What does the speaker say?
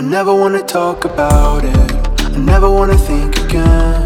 I never wanna talk about it, I never wanna think again.